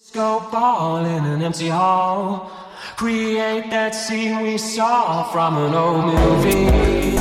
Go ball in an empty hall. Create that scene we saw from an old movie.